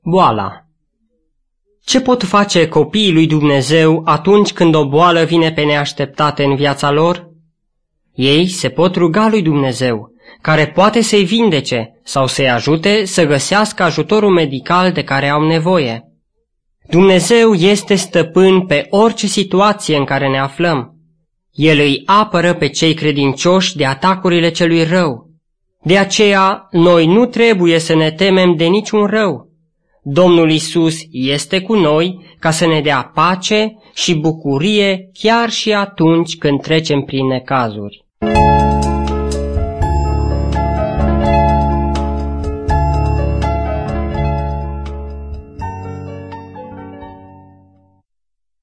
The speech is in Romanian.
Boala. Ce pot face copiii lui Dumnezeu atunci când o boală vine pe neașteptate în viața lor? Ei se pot ruga lui Dumnezeu, care poate să-i vindece sau să-i ajute să găsească ajutorul medical de care au nevoie. Dumnezeu este stăpân pe orice situație în care ne aflăm. El îi apără pe cei credincioși de atacurile celui rău. De aceea, noi nu trebuie să ne temem de niciun rău. Domnul Iisus este cu noi ca să ne dea pace și bucurie chiar și atunci când trecem prin necazuri.